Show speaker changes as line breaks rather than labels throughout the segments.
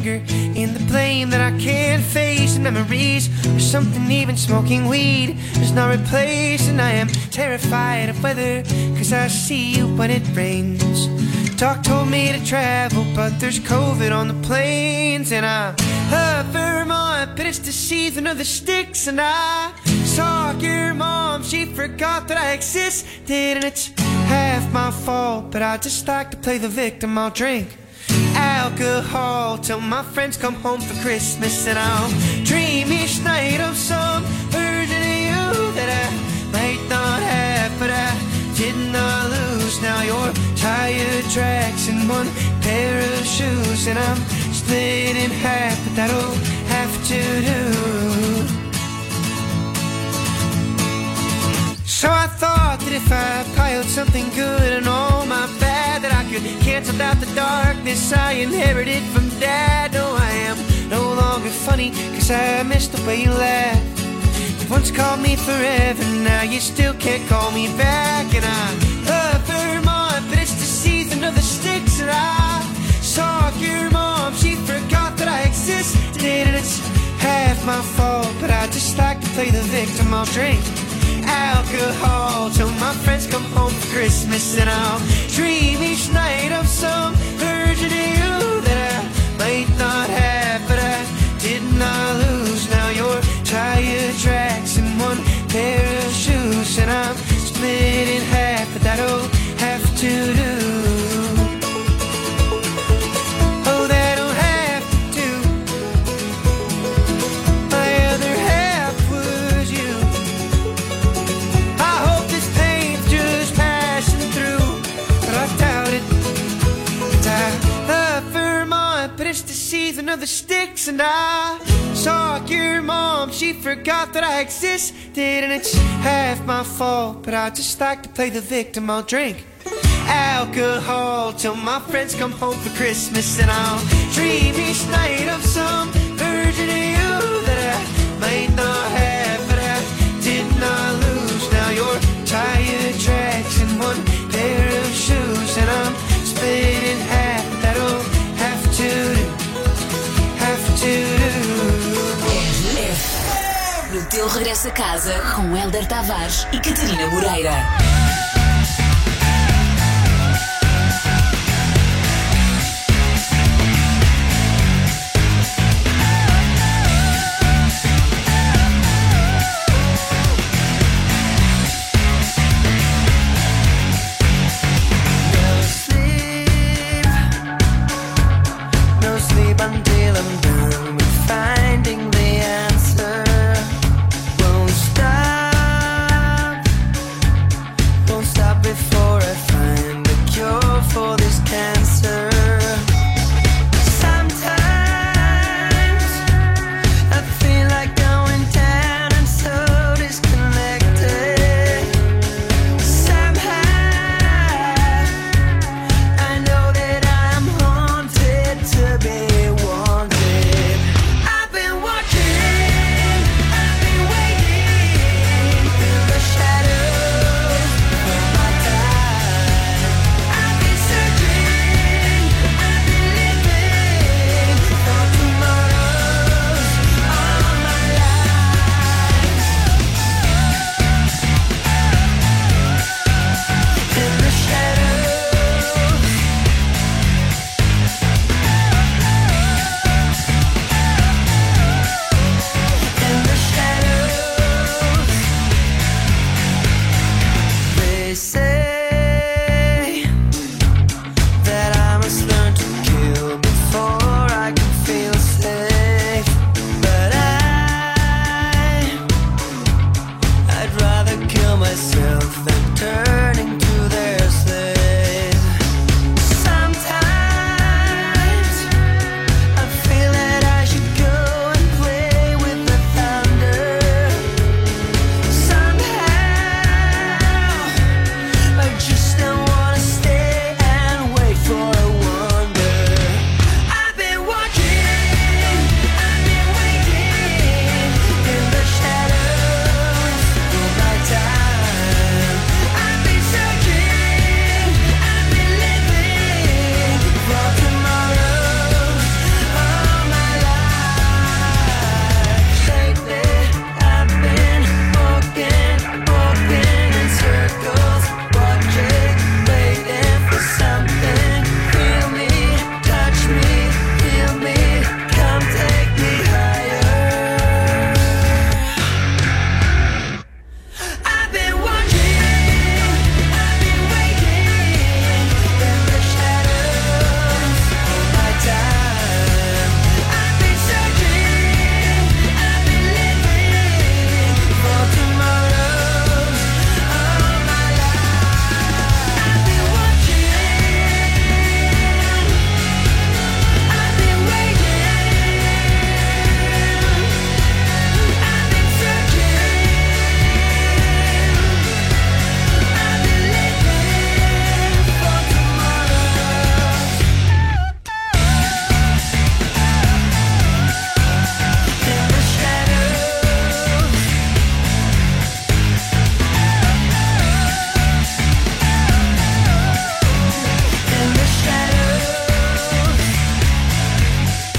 anger in the blame that I can't face, and memories or something even smoking weed does not replace. And I am terrified of weather, cause I see you when it rains. Doc told me to travel, but there's COVID on the planes. And I love Vermont, but it's the season of the sticks. And I saw your mom, she forgot that I existed. And it's half my fault, but I just like to play the victim. I'll drink alcohol till my friends come home for Christmas. And I'll dream each night of some version of you that I might not have, but I did not lose. Now you're tire tracks and one pair of shoes, and I'm split in half, but that'll have to do. So I thought that if I piled something good and all my bad, that I could cancel out the darkness I inherited from Dad. No, I am no longer funny, cause I missed the way you laughed. You once called me forever, now you still can't call me back. And I love Vermont, but it's the season of the sticks. And I saw your mom, she forgot that I existed. And it's half my fault, but I just like to play the victim. I'll drink alcohol till my friends come home for Christmas. And I'll dream each night of some version of you that I might not have, but I did not lose. Now you're tire tracks and one pair of shoes, and I'm split in half, but that'll have to do. Oh, that'll have to do. My other half was you. I hope this pain's just passing through, but I doubt it. I love Vermont, but it's the season of the sticks. And I saw your mom, she forgot that I existed. And it's half my fault, but I just like to play the victim. I'll drink alcohol till my friends come home for Christmas. And I'll dream each night of some version of you that I might not have, but I did not lose. Now you're tire tracks and one pair of shoes, and I'm split in half. That'll have to do, have to do.
No teu regresso a casa com Hélder Tavares e Catarina Moreira.
No sleep until I'm done with finding the answer. Won't stop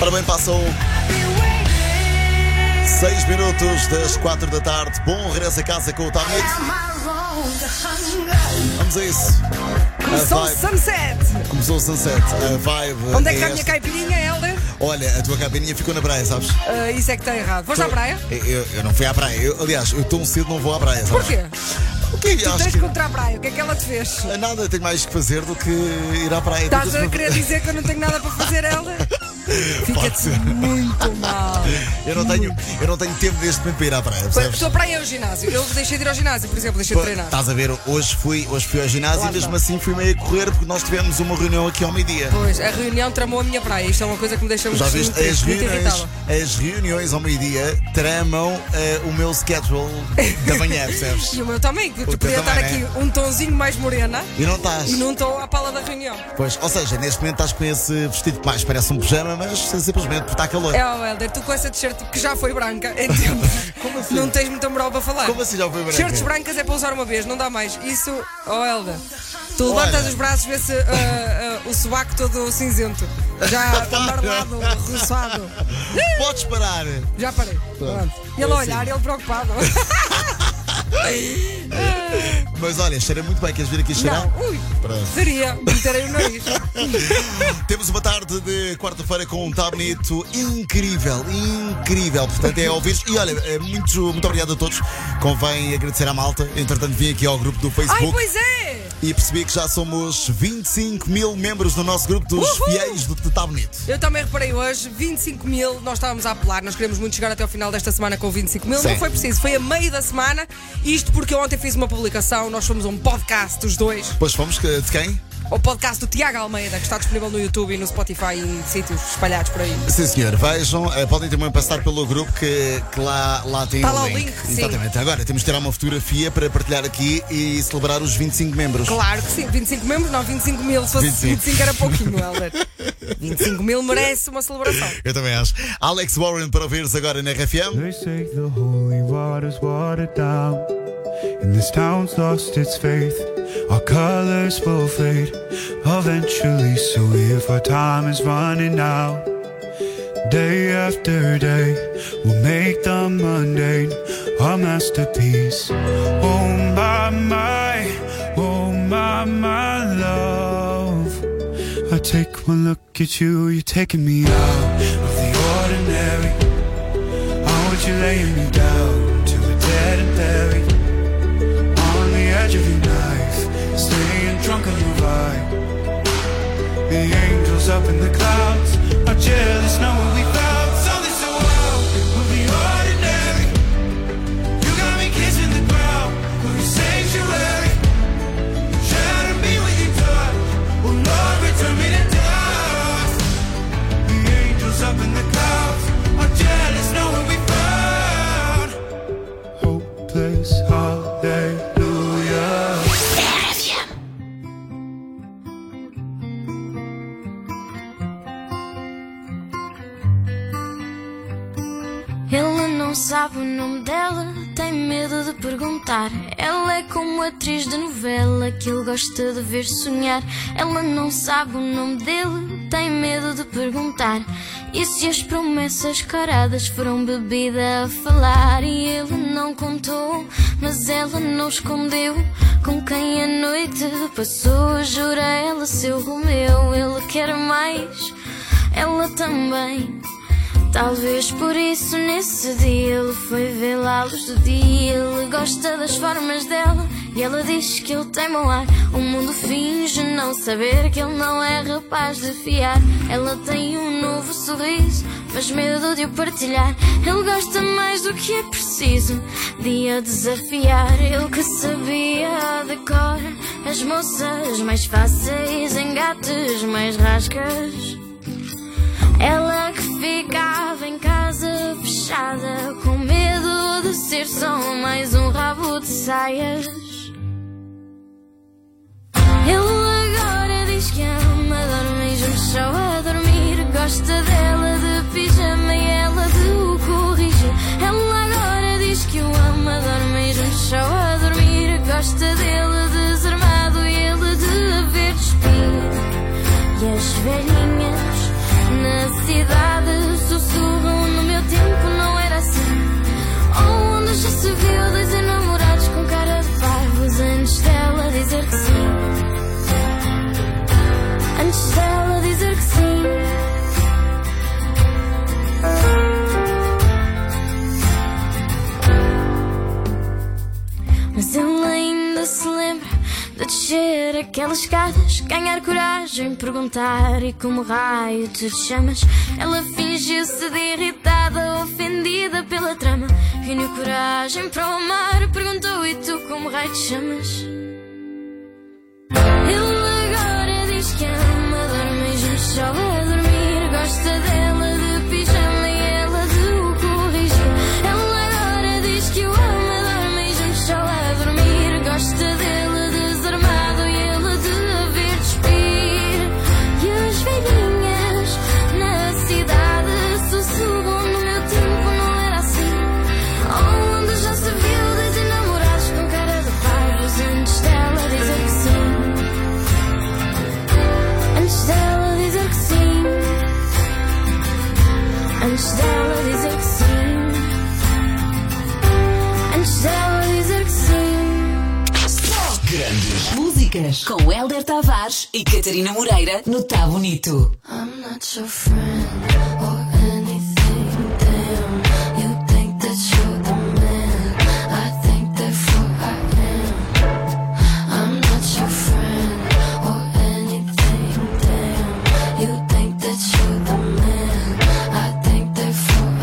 Ora bem, passam 6 minutos das 4 da tarde. Bom regresso a casa com o tablet. Vamos a isso.
Começou o Sunset.
Começou o Sunset. A vibe.
Onde é que está a minha caipirinha, Helder?
Olha, a tua caipirinha ficou na praia, sabes?
Isso é que está errado. Foste à praia?
Eu não fui à praia. Aliás, eu tão cedo não vou à praia, sabes?
Porquê?
O que
Tu tens contra a praia. O que é que ela te fez?
Nada, tenho mais que fazer do que ir à praia.
Estás a querer dizer que eu não tenho nada para fazer, Helder? Fica-te muito mal.
Eu não tenho tempo neste momento para ir à praia,
A
percebes?
tua praia é o ginásio. Eu deixei de ir ao ginásio, por exemplo, deixei de treinar.
Estás a ver, hoje fui ao ginásio
Lá
e mesmo
está.
assim fui meio a correr porque nós tivemos uma reunião aqui ao meio-dia.
Pois, a reunião tramou a minha praia. Isto é uma coisa que me deixa muito
Já viste?
muito irritada.
As reuniões ao meio-dia tramam o meu schedule da manhã, percebes?
E o meu também, que
O
tu
teu
podia estar
também,
aqui um tonzinho mais morena
E não estás.
e não estou à pala da reunião.
Pois, ou seja, neste momento estás com esse vestido que mais parece um pijama, mas simplesmente porque está calor.
É, o Helder, tu com essa t-shirt que já foi branca em tempos,
Como assim?
não tens muita moral para falar.
Como assim já foi branca?
T-shirts brancas é para usar uma vez, não dá mais. Isso, Helder, tu
Olha.
levantas os braços, vê-se o sovaco todo cinzento, já amarelado, roçado.
Podes parar.
Já parei. Pronto. E ele a olhar, ele preocupado.
Mas olha, cheira muito bem, queres vir aqui cheirar?
Não, ui,
Pronto.
seria, meterei o nariz.
Temos uma tarde de quarta-feira com um tá bonito incrível, incrível. Portanto, é ouvir. E olha, muito obrigado a todos. Convém agradecer à malta. Entretanto, vim aqui ao grupo do
Ai,
Facebook
pois é!
e percebi que já somos 25 mil membros do nosso grupo dos
Uhul!
fiéis do Tá Bonito.
Eu também reparei hoje, 25 mil, nós estávamos a apelar, nós queremos muito chegar até ao final desta semana com 25 mil,
Sim.
não foi preciso, foi a meio da semana, isto porque eu ontem fiz uma publicação, nós fomos um podcast, os dois,
Depois fomos de quem?
o podcast do Tiago Almeida, que está disponível no YouTube e no Spotify e em sítios espalhados por aí.
Sim, senhor. Vejam, podem também passar pelo grupo que lá tem
Está
o
lá o
link.
link, sim.
Exatamente. Agora temos de tirar uma fotografia para partilhar aqui e celebrar os 25 membros.
Claro que sim, 25 membros, não, 25 mil, se fosse 25 era pouquinho, Helder. 25 mil merece uma celebração.
Eu também acho. Alex Warren para ouvires agora na RFM.
They say the holy water's watered down, and this town's lost its faith. Our colors will fade eventually, so if our time is running out, day after day, we'll make the mundane our masterpiece. Oh my love, I take one look at you, you're taking me out of the ordinary. How would you lay me down to a dead and buried on the edge of your knife, staying drunk on your vibe? The angels up in the clouds are jealous, know what we found. Something so wild of the ordinary. You got me kissing the ground of your sanctuary. Shadow me with your touch, oh Lord, return me to dust. The angels up in the clouds are jealous, know what we found. Hopeless hallelujah.
Ele não sabe o nome dela, tem medo de perguntar. Ela é como atriz de novela que ele gosta de ver sonhar. Ela não sabe o nome dele, tem medo de perguntar. E se as promessas caradas foram bebida a falar? E ele não contou, mas ela não escondeu com quem a noite passou. Jura ela seu Romeu, ele quer mais, ela também. Talvez por isso nesse dia ele foi vê-la à luz do dia. Ele gosta das formas dela e ela diz que ele tem mau ar. O mundo finge não saber que ele não é rapaz de fiar. Ela tem um novo sorriso, mas medo de o partilhar. Ele gosta mais do que é preciso de a desafiar. Ele que sabia de cor as moças mais fáceis, engates mais rascas. Ela que ficava em casa fechada, com medo de ser só mais um rabo de saias. Ele agora diz que ama, dorme juntos só a dormir. Gosta dela de pijama e ela de o corrigir. Ela agora diz que o ama, dorme juntos só a dormir. Gosta dele desarmado e ele de a ver despir. E as velhinhas na cidade aquelas escadas, ganhar coragem, perguntar e como raio te chamas. Ela fingiu-se de irritada, ofendida pela trama. Reuniu coragem para o amar, perguntou e tu como raio te chamas. Ele agora diz que ama, dorme junto só a dormir. Gosta dela de pijama e ela de o corrigir. Ela agora diz que o ama, dorme junto só a dormir. Gosta dele desarmado e ele de a ver despir. E as velhinhas na cidade sussurram: no meu tempo não era assim. Onde já se viu dois enamorados com cara de parvos antes dela dizer que sim. Antes dela dizer que sim. Antes dela dizer que sim. Antes dela dizer que sim.
Grandes músicas com Hélder Tavares e Catarina Moreira no Tá Bonito.
I'm not your friend or anything. Damn, you think that you're the man. I think therefore I am. I'm not your friend or anything. Damn, you think that you're the man. I think therefore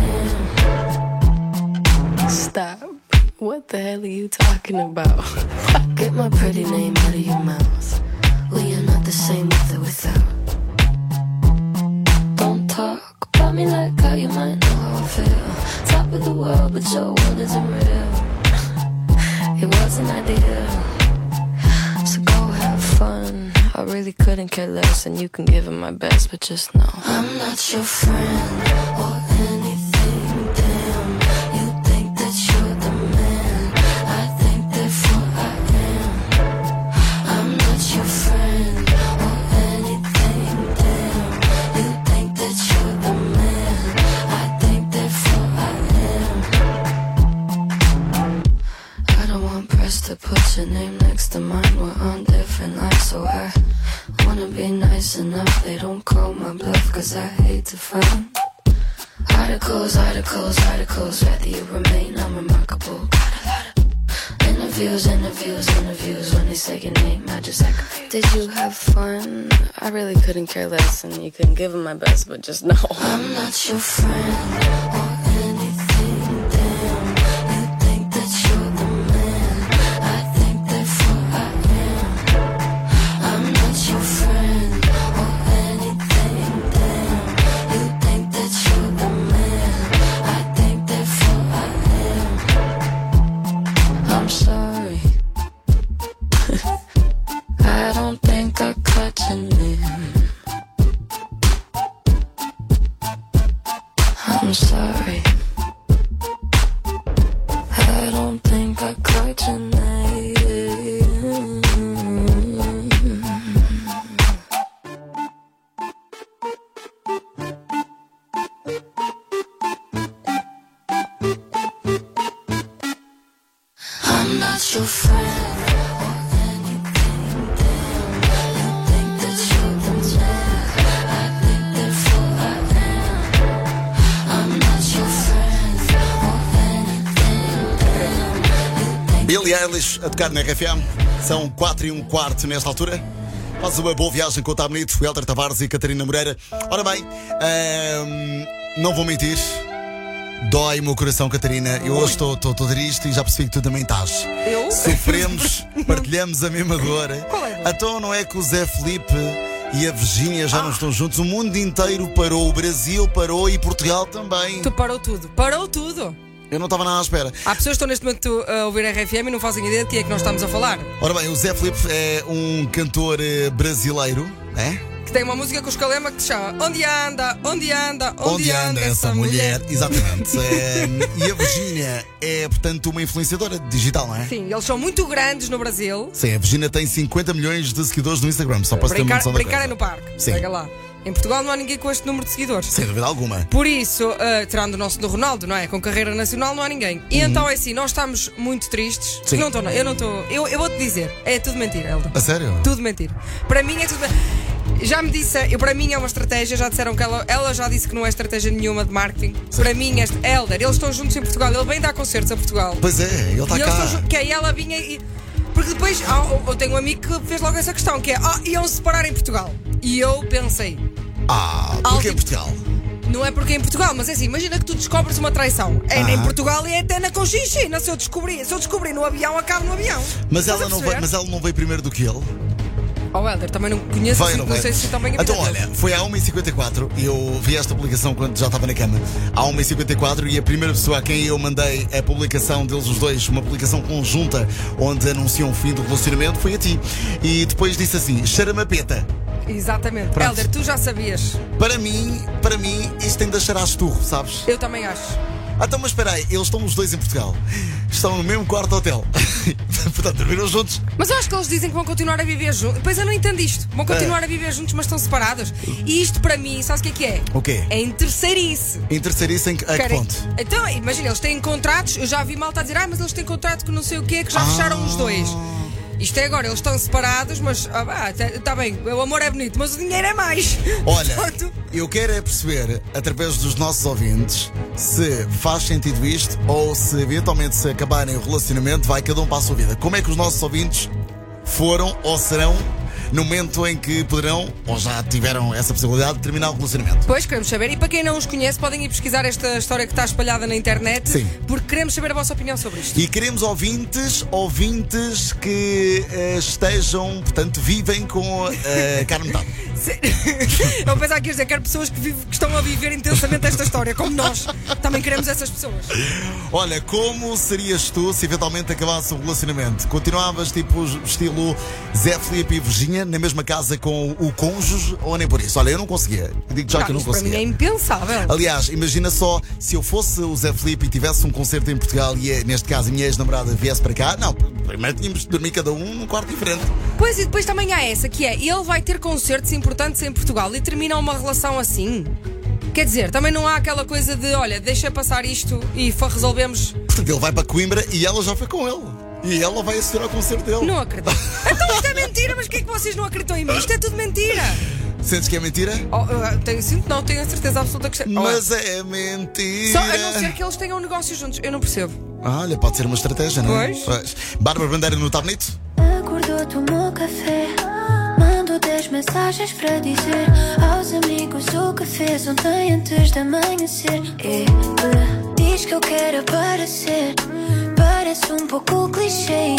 I am.
Stop. What the hell are you talking about? Get my pretty name out of your mouth. We are not the same with or without. Don't talk about me like how you might know how I feel. Top of the world, but your world isn't real. It wasn't ideal. So go have fun. I really couldn't care less, and you can give it my best, but just know I'm not your friend or anything. Damn, you think that you're the man. I think therefore I am. I'm not your friend or anything. Damn, you think that you're the man. I think therefore I am. I don't want press to put your name next to mine. We're on different lines, so I wanna be nice enough. They don't call my bluff, cause I hate to find articles, articles, articles. Rather you remain unremarkable. Got a lot of interviews, interviews, interviews. When they say your name, I just act confused. Did you have fun? I really couldn't care less, and you couldn't give it my best, but just know I'm not your friend or anything. Damn, you think that you're the man. I think therefore I am. I'm not your friend or anything. Damn, you think that you're the man. I think therefore I am. I'm sorry. I don't think I caught your name. I'm sorry. I don't think I caught your name. I'm not your friend or anything. Damn, you think that you're the man. I think therefore I am. I'm not your friend or anything. Damn, you think.
Billie Eilish a tocar na RFM. São 4:15 nesta altura. Faz uma boa viagem com o Tá Bonito, Hélder Tavares e Catarina Moreira. Ora bem, não vou mentir. Dói o meu coração, Catarina. Eu hoje estou triste e já percebi que tu também estás.
Eu?
Sofremos, partilhamos a mesma dor.
Qual é a dor?
Então não é que o Zé Felipe e a Virgínia já não estão juntos? O mundo inteiro parou, o Brasil parou e Portugal também.
Tu parou tudo. Parou tudo.
Eu não estava nada à espera.
Há pessoas que estão neste momento a ouvir a RFM e não fazem ideia de quem é que nós estamos a falar.
Ora bem, o Zé Felipe é um cantor brasileiro, é?
Que tem uma música com o Escalema que se chama Onde anda, onde anda,
Onde anda essa mulher? Exatamente. E a Virgínia é, portanto, uma influenciadora digital, não é?
Sim, eles são muito grandes no Brasil.
Sim, a Virgínia tem 50 milhões de seguidores no Instagram, só para se ter uma noção da
Brincar é
coisa.
no parque.
Sim.
Pega lá. Em Portugal não há ninguém com este número de seguidores.
Sem dúvida alguma.
Por isso, tirando o nosso do Ronaldo, não é? Com carreira nacional não há ninguém. E então é assim, nós estamos muito tristes.
Sim.
Não estou, eu não estou. Eu vou-te dizer, é tudo mentira, Helder.
A sério?
Tudo mentira. Para mim é tudo. Já me disse, para mim é uma estratégia. Já disseram que ela já disse que não é estratégia nenhuma de marketing.
Sim.
Para mim, eles estão juntos em Portugal. Ele vem dar concertos a Portugal.
Pois é, ele está
E eles
cá.
estão que aí ela vinha e. Porque depois eu tenho um amigo que fez logo essa questão, que é, iam se separar em Portugal. E eu pensei,
porque em Portugal?
não é porque é em Portugal, mas é assim, imagina que tu descobres uma traição. É em Portugal e é até na Conchinchina. Se eu descobrir no avião, acabo no avião.
Mas ela não veio primeiro do que ele?
Helder, também não conheço, não sei se também é.
Então olha, foi à 1h54 e eu vi esta publicação quando já estava na cama. À 1h54 e a primeira pessoa a quem eu mandei a publicação deles os dois, uma publicação conjunta onde anunciam o fim do relacionamento, foi a ti. E depois disse assim, charamapeta.
Exatamente.
Pronto.
Helder, tu já sabias.
Para mim, isto tem de cheirar a esturro, sabes?
Eu também acho.
Então, mas espera aí, eles estão os dois em Portugal. Estão no mesmo quarto hotel. Portanto, dormiram juntos.
Mas eu acho que eles dizem que vão continuar a viver juntos. Depois eu não entendo isto. Vão continuar a viver juntos, mas estão separados. E isto para mim, sabes o que é?
O quê?
É em terceirice.
Em terceirice em que ponto?
Então, imagina, eles têm contratos. Eu já vi malta a dizer, mas eles têm contrato que não sei o quê, que já fecharam os dois. Isto é agora, eles estão separados, mas está bem, o amor é bonito, mas o dinheiro é mais.
Olha, eu quero é perceber, através dos nossos ouvintes, se faz sentido isto ou se eventualmente se acabarem o relacionamento, vai cada um para a sua vida. Como é que os nossos ouvintes foram ou serão no momento em que poderão, ou já tiveram essa possibilidade de terminar o relacionamento?
Pois, queremos saber. E para quem não os conhece, podem ir pesquisar esta história que está espalhada na internet.
Sim.
Porque queremos saber a vossa opinião sobre isto.
E queremos ouvintes que estejam, portanto, vivem com a cara metade.
Eu vou pensar que ia dizer, quero pessoas que estão a viver intensamente esta história, como nós. Também queremos essas pessoas.
Olha, como serias tu se eventualmente acabasse o relacionamento? Continuavas tipo estilo Zé Filipe e Virgínia na mesma casa com o cônjuge ou nem por isso? Olha, eu não conseguia. Digo já que eu não conseguia.
Para mim é impensável.
Aliás, imagina só, se eu fosse o Zé Filipe e tivesse um concerto em Portugal e neste caso a minha ex-namorada viesse para cá, não, primeiro tínhamos de dormir cada um num quarto diferente.
Pois, e depois também há essa, que é, ele vai ter concertos importantes em Portugal e termina uma relação assim. Quer dizer, também não há aquela coisa de, olha, deixa passar isto e resolvemos.
Portanto, ele vai para Coimbra e ela já foi com ele. E ela vai assistir ao concerto dele.
Não acredito. Então isto é mentira, mas que é que vocês não acreditam em mim? Isto é tudo mentira.
Sentes que é mentira?
Tenho a certeza absoluta que isto é.
Mas é mentira.
Só a não ser que eles tenham um negócio juntos. Eu não percebo.
Olha, pode ser uma estratégia, não é?
Pois.
Bárbara Bandeira no Tá Bonito?
Acordou, tomou café, mandou 10 mensagens para dizer aos amigos o que fez ontem antes de amanhecer. Ele diz que eu quero aparecer, parece um pouco clichê,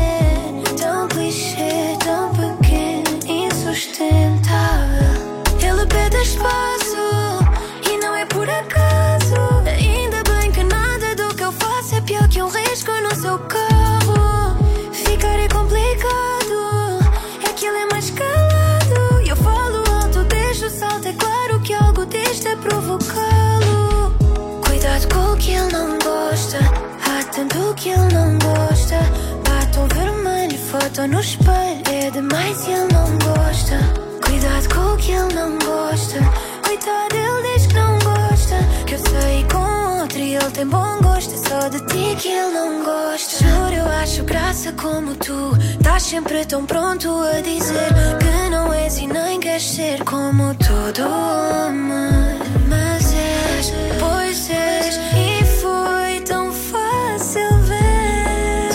tão clichê, tão pequeno, insustentável. Ele pede espaço e não é por acaso. Ainda bem que nada do que eu faço é pior que um risco no seu carro. Ficar é complicado, é que ele é mais calado. E eu falo alto, deixo o salto, é claro que algo deste é provocá-lo. Cuidado com o que ele não gosta, há tanto que ele não gosta. Batom vermelho, foto no espelho, é demais e ele não gosta. Cuidado com o que ele não gosta, coitado, ele diz que não gosta. Que eu saí com outro e ele tem bom gosto, é só de ti que ele não gosta. Juro, eu acho graça como tu, estás sempre tão pronto a dizer que não és e nem queres ser como todo homem. Mas és, pois és, e foi tão fácil ver.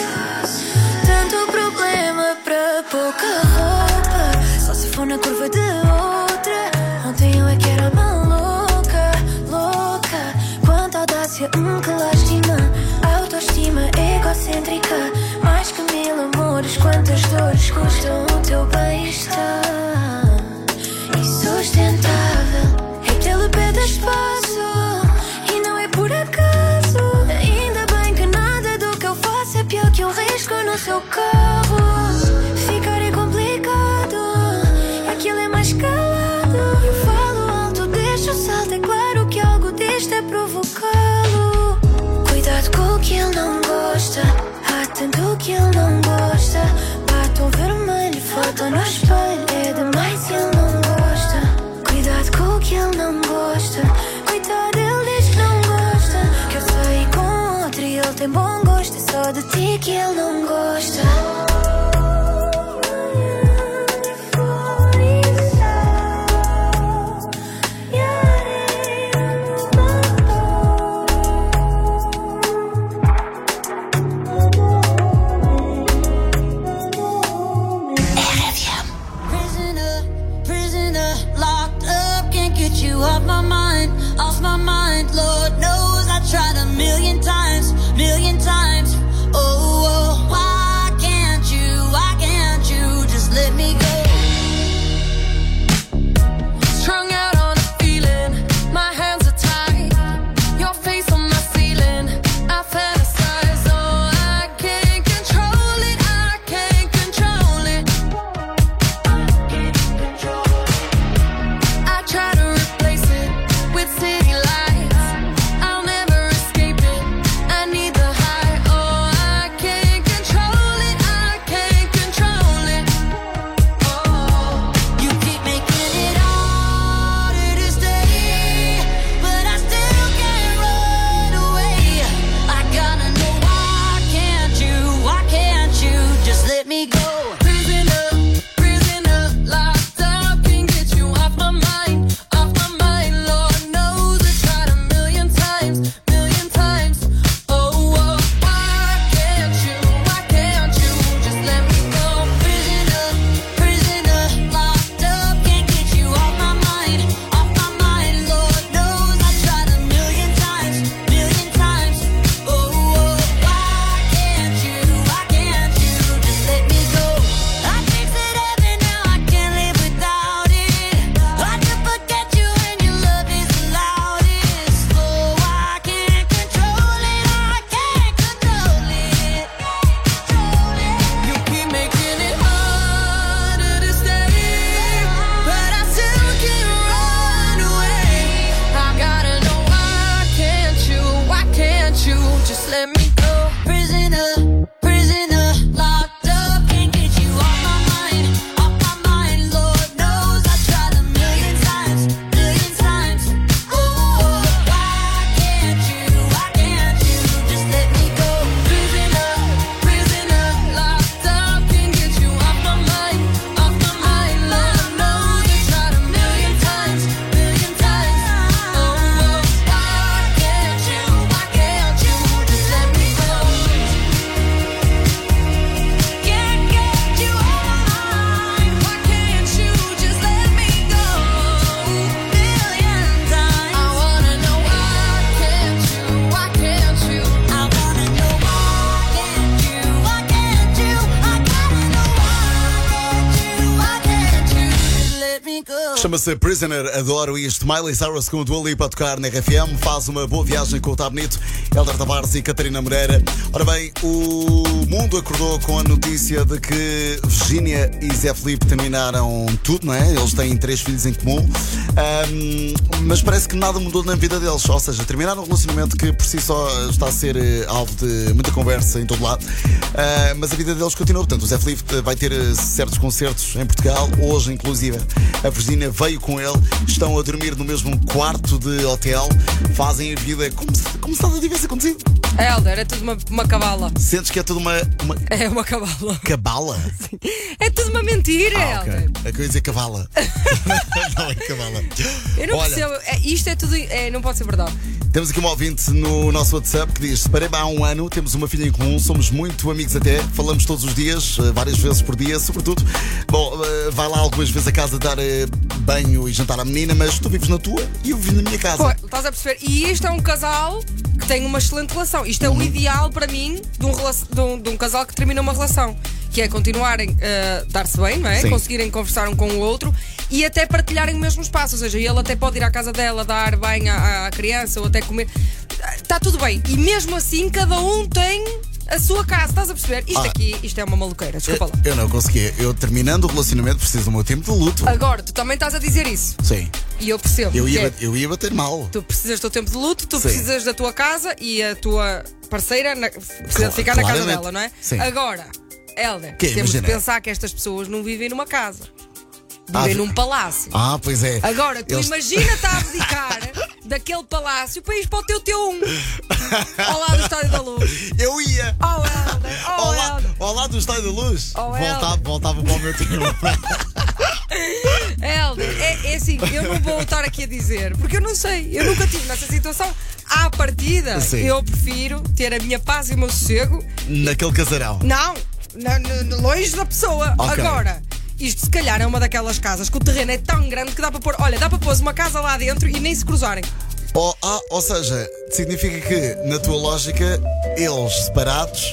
Tanto problema para pouca roupa, só se for na curva de outra. Ontem eu é que era maluca, louca. Quanta audácia, que lástima. Autoestima egocêntrica, mais que 1000 amores. Quantas dores custam o teu bem-estar? Insustentável, é que ele pede espaço e não é por acaso. Ainda bem que nada do que eu faço é pior que um risco no seu carro. Ficar é complicado, é que ele é mais calado. Eu falo alto, deixo o salto, é claro que algo deste é provocá-lo. Cuidado com o que ele não gosta, há tanto que ele não gosta. Batom vermelho, foto no espelho, é demais e ele não gosta. Cuidado com o que ele não gosta, coitado, ele diz que não gosta. Que eu saí com outro e ele tem bom gosto, é só de ti que ele não gosta.
Chama-se Prisoner, adoro isto. Miley Cyrus com o Dua Lipa a tocar na RFM. Faz uma boa viagem com o Tá Bonito, Hélder Tavares e Catarina Moreira. Ora bem, o mundo acordou com a notícia de que Virgínia e Zé Filipe terminaram tudo, não é? Eles têm 3 filhos em comum. Mas parece que nada mudou na vida deles. Ou seja, terminaram um relacionamento que por si só está a ser alvo de muita conversa em todo lado. Mas a vida deles continua. Portanto, o Zé Filipe vai ter certos concertos em Portugal. Hoje, inclusive, a Virgínia veio com ele. Estão a dormir no mesmo quarto de hotel. Fazem a vida como se nada tivesse acontecido.
Hélder, é tudo uma cabala.
Sentes que é tudo uma...
É uma cabala.
Cabala?
Sim. É tudo uma mentira, Hélder.
Okay. A coisa é cavala. Não é cavala.
Eu não percebo. Isto é tudo. Não pode ser verdade.
Temos aqui um ouvinte no nosso WhatsApp que diz: separei-me há 1 ano, temos uma filha em comum, somos muito amigos até, falamos todos os dias, várias vezes por dia, sobretudo. Bom, vai lá algumas vezes a casa dar banho e jantar à menina, mas tu vives na tua e eu vivo na minha casa.
Pô, estás a perceber? E isto é um casal que tem uma excelente relação. Isto é o ideal para mim de um casal que termina uma relação. Que é continuarem a dar-se bem, não é?
Sim.
Conseguirem conversar um com o outro e até partilharem o mesmo espaço. Ou seja, ele até pode ir à casa dela dar bem à criança ou até comer. Está tudo bem. E mesmo assim, cada um tem a sua casa. Estás a perceber? Isto é uma maluqueira. Desculpa lá.
Eu não consegui. Eu terminando o relacionamento preciso do meu tempo de luto.
Agora, tu também estás a dizer isso.
Sim.
E eu percebo.
Eu ia bater mal.
Tu precisas do teu tempo de luto, tu
Sim.
precisas da tua casa e a tua parceira precisa ficar na casa dela, não é?
Sim.
Agora, Hélder, temos
Imagina.
de pensar que estas pessoas não vivem numa casa. Vivem num palácio.
Pois é.
Agora, tu imagina-te a abdicar daquele palácio para ir para o teu T1 ao lado do Estádio da Luz.
Eu ia.
Oh, Hélder,
Ao lado do Estádio da Luz. Voltava para o meu tempo.
Hélder, é assim, eu não vou estar aqui a dizer, porque eu não sei, eu nunca estive nessa situação. À partida,
Sim.
eu prefiro ter a minha paz e o meu sossego.
Naquele casarão.
Não, longe da pessoa.
Okay.
Agora, isto se calhar é uma daquelas casas que o terreno é tão grande que dá para pôr. Olha, dá para pôr uma casa lá dentro e nem se cruzarem.
Ou seja, significa que, na tua lógica, eles separados,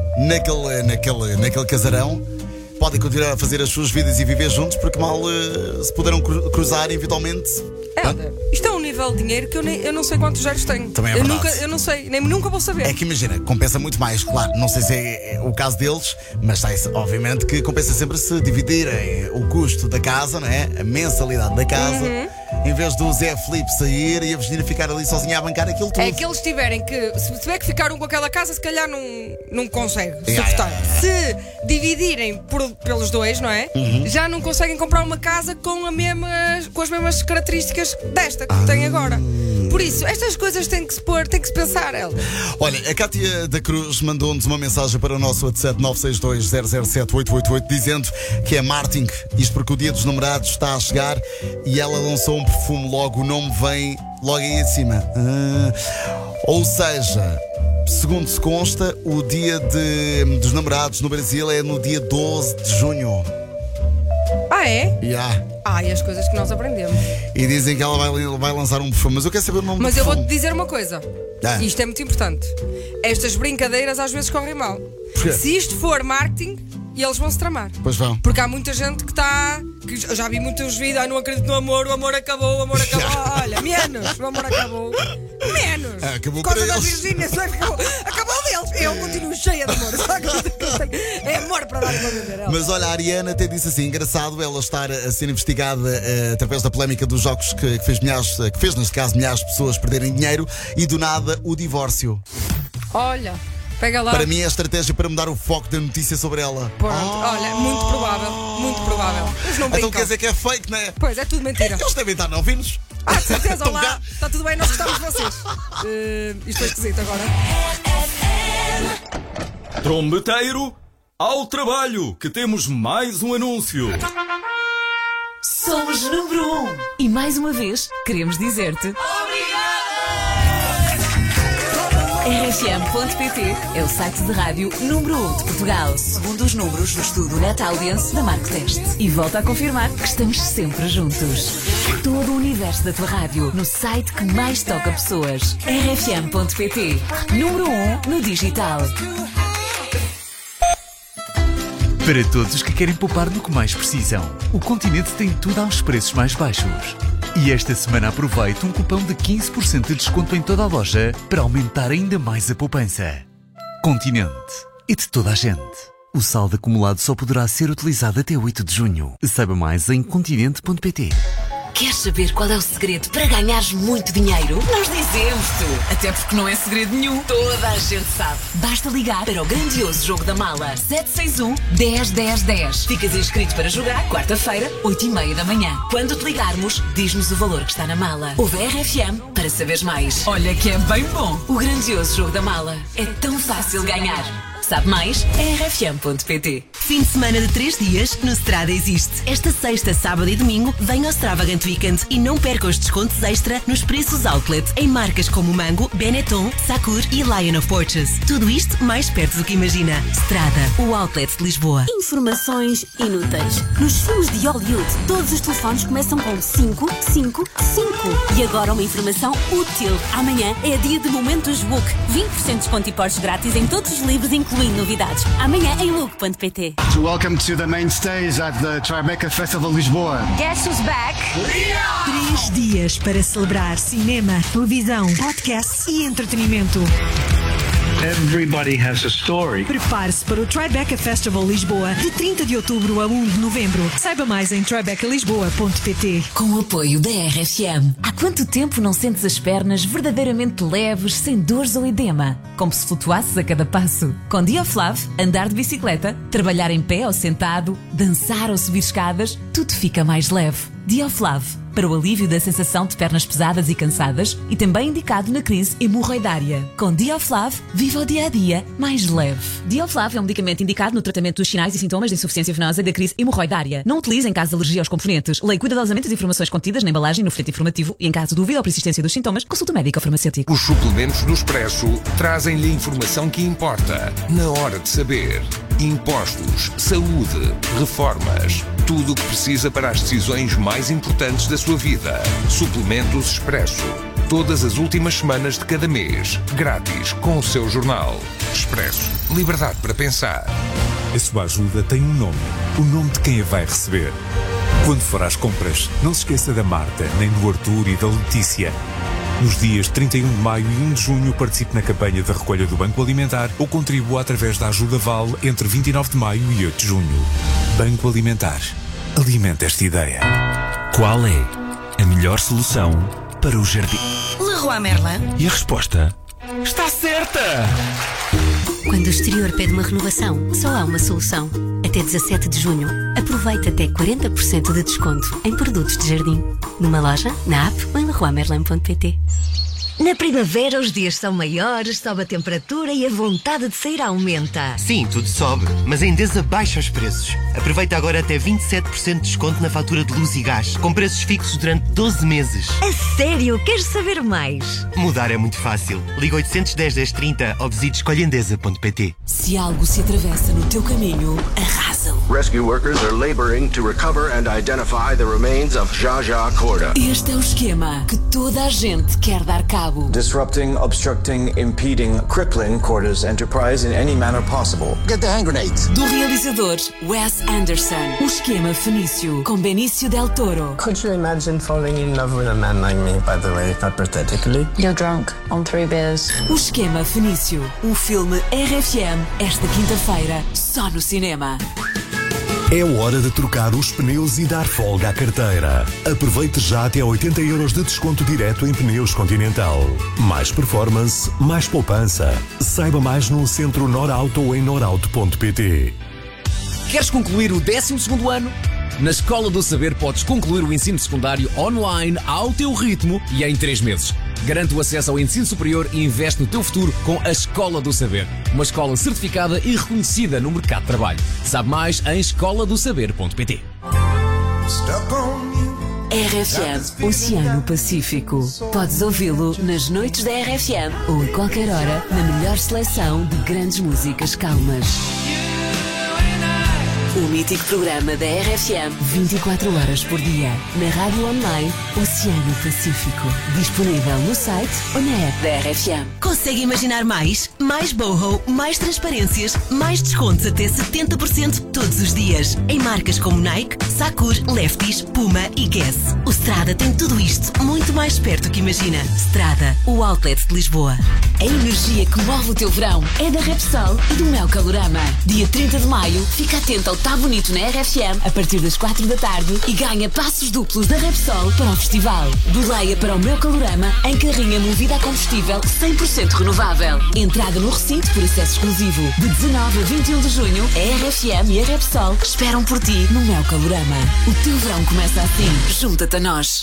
naquele casarão, podem continuar a fazer as suas vidas e viver juntos, porque mal se puderam cruzar eventualmente.
Isto é um nível de dinheiro que eu não sei quantos zeros tenho.
Também é verdade.
Eu não sei, nem nunca vou saber.
É que imagina, compensa muito mais, claro, não sei se é o caso deles, mas obviamente que compensa sempre se dividirem o custo da casa, não é? A mensalidade da casa, em vez do Zé Filipe sair e a Virgínia ficar ali sozinha a bancar aquilo tudo.
É que eles tiverem que, se tiver que ficar um com aquela casa, se calhar não consegue suportar. Se dividirem pelos dois, não é? Já não conseguem comprar uma casa com as mesmas características desta que tem agora. Por isso, estas coisas têm que se pôr, tem que se pensar, Hélder.
Olha, a Cátia da Cruz mandou-nos uma mensagem para o nosso WhatsApp 962-007-888 dizendo que é marketing, isto porque o Dia dos Namorados está a chegar e ela lançou um perfume logo, o nome vem logo aí em cima. Ou seja, segundo se consta, o Dia dos Namorados no Brasil é no dia 12 de junho.
É?
Yeah.
E as coisas que nós aprendemos.
E dizem que ela vai lançar um perfume, mas eu quero saber o nome do
Mas eu
perfume.
vou-te dizer uma coisa. Isto é muito importante. Estas brincadeiras às vezes correm mal.
Porquê?
Se isto for marketing, eles vão se tramar.
Pois vão.
Porque há muita gente que está. Eu já vi muitos vídeos. Não acredito no amor, o amor acabou, o amor acabou. Olha, menos, o amor acabou. Menos.
Acabou
por causa
para
da
eles.
Virgínia, só acabou deles. Eu continuo cheia de amor. Só que é amor para dar e para beber.
Mas olha, a Ariana até disse assim: engraçado ela estar a ser investigada através da polémica dos jogos que fez neste caso milhares de pessoas perderem dinheiro e do nada o divórcio.
Olha, pega lá.
Para mim é a estratégia para mudar o foco da notícia sobre ela.
Pronto, olha, muito provável, muito provável. Eles não
Então
brincam.
quer dizer que é fake, não é?
Pois, é tudo mentira.
Eles devem estar a ouvir-nos.
De certeza,
Então
olá.
cá.
Está tudo bem, nós gostamos de vocês. Isto é esquisito agora.
Trombeteiro, ao trabalho, que temos mais um anúncio.
Somos número 1. E mais uma vez, queremos dizer-te RFM.pt é o site de rádio número 1 de Portugal, segundo os números do estudo Netaudience da Marco Teste. E volta a confirmar que estamos sempre juntos. Todo o universo da tua rádio no site que mais toca pessoas. RFM.pt, número 1 no digital.
Para todos que querem poupar no que mais precisam, o Continente tem tudo aos preços mais baixos. E esta semana aproveite um cupom de 15% de desconto em toda a loja para aumentar ainda mais a poupança. Continente. E de toda a gente. O saldo acumulado só poderá ser utilizado até 8 de junho. Saiba mais em continente.pt.
Queres saber qual é o segredo para ganhares muito dinheiro? Nós dizemos-te! Até porque não é segredo nenhum. Toda a gente sabe. Basta ligar para o grandioso jogo da mala. 761-10-10-10. Ficas inscrito para jogar quarta-feira, 8h30 da manhã. Quando te ligarmos, diz-nos o valor que está na mala. Ouve a RFM para saberes mais. Olha que é bem bom. O grandioso jogo da mala. É tão fácil ganhar. Sabe mais? É rfm.pt.
Fim de semana de 3 dias no Strada existe. Esta sexta, sábado e domingo vem ao Extravagant Weekend e não perca os descontos extra nos preços outlet em marcas como Mango, Benetton, Sakur e Lion of Porches. Tudo isto mais perto do que imagina. Strada, o outlet de Lisboa.
Informações inúteis. Nos filmes de Hollywood, todos os telefones começam com 555. E agora uma informação útil. Amanhã é dia de Momentos Book. 20% de desconto e portos grátis em todos os livros, incluindo novidades. Amanhã em look.pt.
Welcome to the main stage at the Tribeca Festival Lisboa.
Guess who's back?
3 dias para celebrar cinema, televisão, podcasts e entretenimento.
Everybody has a story.
Prepare-se para o Tribeca Festival Lisboa de 30 de outubro a 1 de novembro. Saiba mais em tribecalisboa.pt.
Com o apoio da RFM. Há quanto tempo não sentes as pernas verdadeiramente leves, sem dores ou edema? Como se flutuasses a cada passo. Com Dioflav, andar de bicicleta, trabalhar em pé ou sentado, dançar ou subir escadas, tudo fica mais leve. Dioflav, para o alívio da sensação de pernas pesadas e cansadas e também indicado na crise hemorroidária. Com Dioflav, viva o dia-a-dia mais leve. Dioflav é um medicamento indicado no tratamento dos sinais e sintomas de insuficiência venosa e da crise hemorroidária. Não utilize em caso de alergia aos componentes. Leia cuidadosamente as informações contidas na embalagem e no folheto informativo e em caso de dúvida ou persistência dos sintomas, consulte o médico ou farmacêutico.
Os suplementos do Expresso trazem-lhe a informação que importa na hora de saber. Impostos, saúde, reformas, tudo o que precisa para as decisões mais importantes da sua vida. Suplementos Expresso. Todas as últimas semanas de cada mês. Grátis com o seu jornal. Expresso. Liberdade para pensar.
A sua ajuda tem um nome. O nome de quem a vai receber. Quando for às compras, não se esqueça da Marta, nem do Arthur e da Letícia. Nos dias 31 de maio e 1 de junho participe na campanha da recolha do Banco Alimentar ou contribua através da Ajuda Vale entre 29 de maio e 8 de junho. Banco Alimentar. Alimenta esta ideia.
Qual é a melhor solução para o jardim?
Leroy Merlin.
E a resposta está certa!
Quando o exterior pede uma renovação, só há uma solução. Até 17 de junho, aproveite até 40% de desconto em produtos de jardim. Numa loja, na app ou em leroymerlin.pt.
Na primavera os dias são maiores, sobe a temperatura e a vontade de sair aumenta.
Sim, tudo sobe, mas a Endesa baixa os preços. Aproveita agora até 27% de desconto na fatura de luz e gás, com preços fixos durante 12 meses.
A sério? Queres saber mais?
Mudar é muito fácil. Liga 810-1030 ou visite escolhendesa.pt.
Se algo se atravessa no teu caminho, arrasa-o.
Rescue workers are laboring to recover and identify the remains of Jaja Corda.
Este é o esquema que toda a gente quer dar cabo.
Disrupting, obstructing, impeding, crippling Corda's enterprise in any manner possible.
Get the hand grenades.
Do realizador Wes Anderson. O esquema fenício com Benício Del Toro.
Could you imagine falling in love with a man like me, by the way, hypothetically?
You're drunk on 3 beers.
O esquema fenício. Um filme RFM esta quinta-feira, só no cinema.
É hora de trocar os pneus e dar folga à carteira. Aproveite já até 80 € de desconto direto em pneus Continental. Mais performance, mais poupança. Saiba mais no centro Norauto ou em norauto.pt.
Queres concluir o 12º ano? Na Escola do Saber podes concluir o ensino secundário online ao teu ritmo e em 3 meses. Garante o acesso ao ensino superior e investe no teu futuro com a Escola do Saber. Uma escola certificada e reconhecida no mercado de trabalho. Sabe mais em escoladosaber.pt.
RFM Oceano Pacífico. Podes ouvi-lo nas noites da RFM ou a qualquer hora na melhor seleção de grandes músicas calmas. O mítico programa da RFM, 24 horas por dia, na rádio online Oceano Pacífico. Disponível no site ou na app da RFM.
Consegue imaginar mais? Mais boho, mais transparências, mais descontos até 70% todos os dias. Em marcas como Nike, Sakur, Lefties, Puma e Guess. O Strada tem tudo isto muito mais perto que imagina. Strada, o outlet de Lisboa.
A energia que move o teu verão é da Repsol e do Mel Calorama. Dia 30 de maio, fica atento ao Tá Bonito na RFM a partir das 4 da tarde e ganha passos duplos da Repsol para o festival. Boleia para o Mel Calorama em carrinha movida a combustível 100% renovável. Entrada no recinto por acesso exclusivo. De 19 a 21 de junho, a RFM e a Repsol esperam por ti no Mel Calorama. O teu verão começa assim. Junta-te a nós.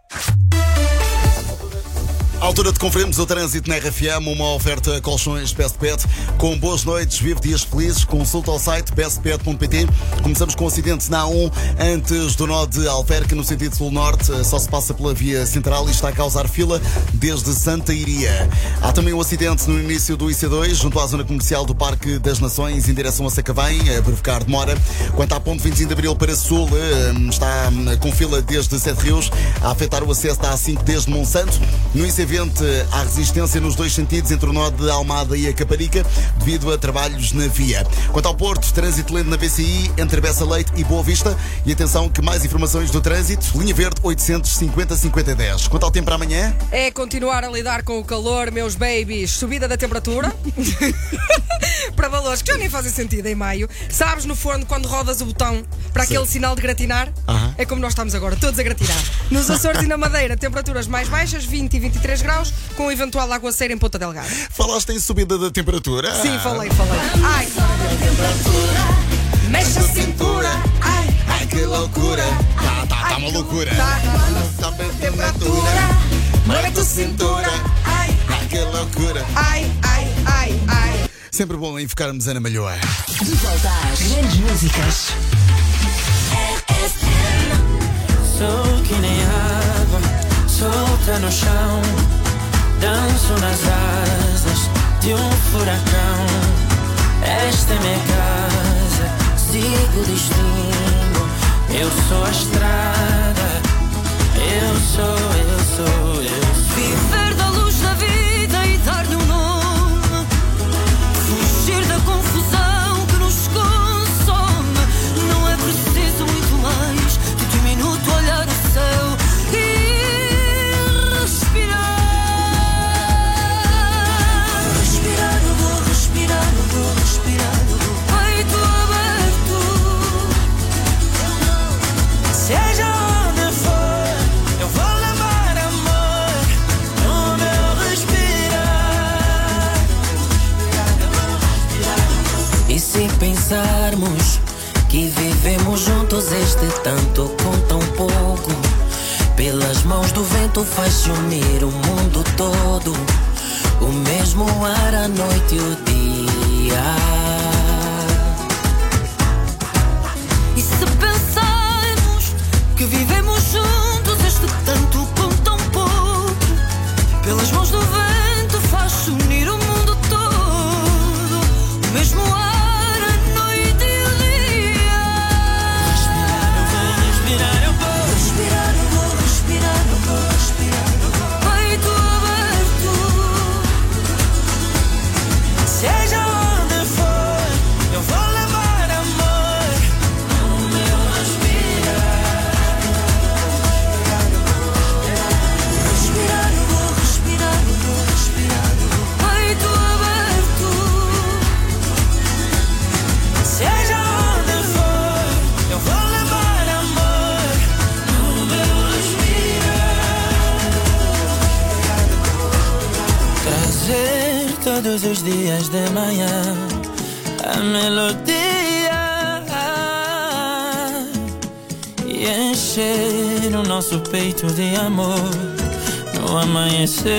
À altura de conferirmos o trânsito na RFM, uma oferta colchões Best Pet com boas noites, vive dias felizes, consulta ao site bestpet.pt. Começamos com o acidente na A1 antes do nó de Alverca no sentido sul-norte, só se passa pela via central e está a causar fila desde Santa Iria. Há também um acidente no início do IC2 junto à zona comercial do Parque das Nações em direção a Sacavém, a provocar demora. Quanto à ponte 25 de Abril para Sul, está com fila desde Sete Rios a afetar o acesso da A5 desde Monsanto. No IC20 há resistência nos dois sentidos entre o nó de Almada e a Caparica devido a trabalhos na via. Quanto ao Porto, trânsito lento na BCI entre Bessa Leite e Boa Vista. E atenção que mais informações do trânsito, linha verde 850-5010. Quanto ao tempo para amanhã?
É continuar a lidar com o calor, meus babies. Subida da temperatura para valores que já nem fazem sentido em maio. Sabes, no forno, quando rodas o botão para aquele sinal de gratinar? É como nós estamos agora, todos a gratinar. Nos Açores e na Madeira, temperaturas mais baixas, 20 e 23 graus, com eventual aguaceiro em Ponta Delgada.
Falaste em subida da temperatura?
Sim, falei. Ai,
mexe a cintura. Ai, que loucura. Tá uma loucura. Tá bem temperatura. Mexe a cintura. Ai, que loucura.
Ai.
Sempre bom enfocarmos Ana Malhoa.
De volta às grandes músicas.
Sou que nem água, solta no chão. Danço nas asas de um furacão. Esta é minha casa, sigo o destino. Eu sou a estrada, eu sou. Viver da luz da vida e dar-lhe um nome. Fugir da confusão que nos consome. Não é preciso muito mais do que um minuto olhar o céu e respirar. Respirar, peito aberto. Seja onde for, eu vou levar amor no meu respirar. E se pensarmos que vivemos juntos este tanto com tão pouco, pelas mãos do vento faz-se unir o mundo todo. O mesmo ar, a noite e o dia. E se pensarmos que vivemos juntos este tanto com tão pouco, pelas mãos do vento faz-se unir o mundo todo. O mesmo ar, a noite e o dia. Respirar, eu vou respirar, eu vou respirar, eu vou respirar, eu vou respirar. Peito aberto. Seja onde for, eu vou levar amor no meu respirar. Respirar, eu vou respirar, eu vou respirar. Peito aberto. Seja onde for, eu vou levar amor no meu respirar. Trazer todos os dias de manhã a melodia e encher o nosso peito de amor no amanhecer.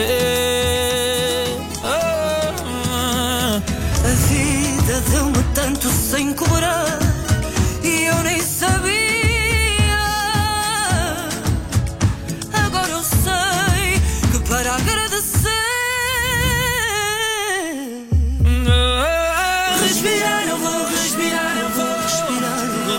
A vida deu-me tanto sem cobrar e eu nem sabia. Agora eu sei que para agradecer respirar, eu vou respirar, eu vou respirar.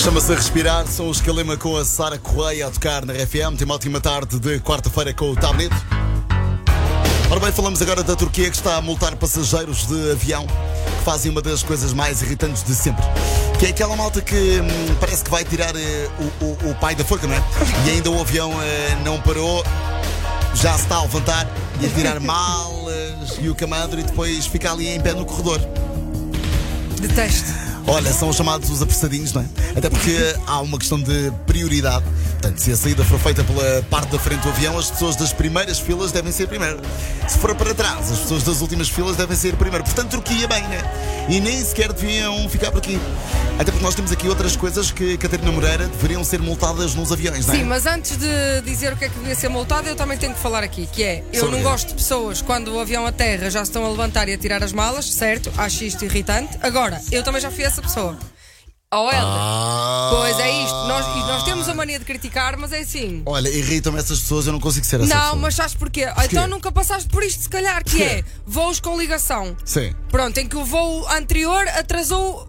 Chama-se Respirar, são os Calema com a Sara Correia a tocar na RFM. Tem uma ótima tarde de quarta-feira com o Tablet. Ora bem, falamos agora da Turquia, que está a multar passageiros de avião que fazem uma das coisas mais irritantes de sempre, que é aquela malta que parece que vai tirar o pai da forca, não é? E ainda o avião não parou, já se está a levantar e a tirar malas e o camandro, e depois fica ali em pé no corredor.
Detesto.
Olha, são chamados os apressadinhos, não é? Até porque há uma questão de prioridade. Portanto, se a saída for feita pela parte da frente do avião, as pessoas das primeiras filas devem ser primeiro. Se for para trás, as pessoas das últimas filas devem ser primeiro. Portanto, Turquia bem, né? E nem sequer deviam ficar por aqui. Até porque nós temos aqui outras coisas que Catarina Moreira deveriam ser multadas nos aviões, não é?
Sim, mas antes de dizer o que é que devia ser multado, eu também tenho que falar aqui, que é, eu não gosto de pessoas quando o avião aterra já se estão a levantar e a tirar as malas, certo? Acho isto irritante. Agora, eu também já fui essa pessoa. Oh, Helder. Pois é isto. Nós temos a mania de criticar, mas é assim.
Olha, irritam-me essas pessoas, eu não consigo ser essa pessoa.
Não, mas sabes porquê? Então nunca passaste por isto, se calhar, que é voos com ligação.
Sim.
Pronto, em que o voo anterior atrasou.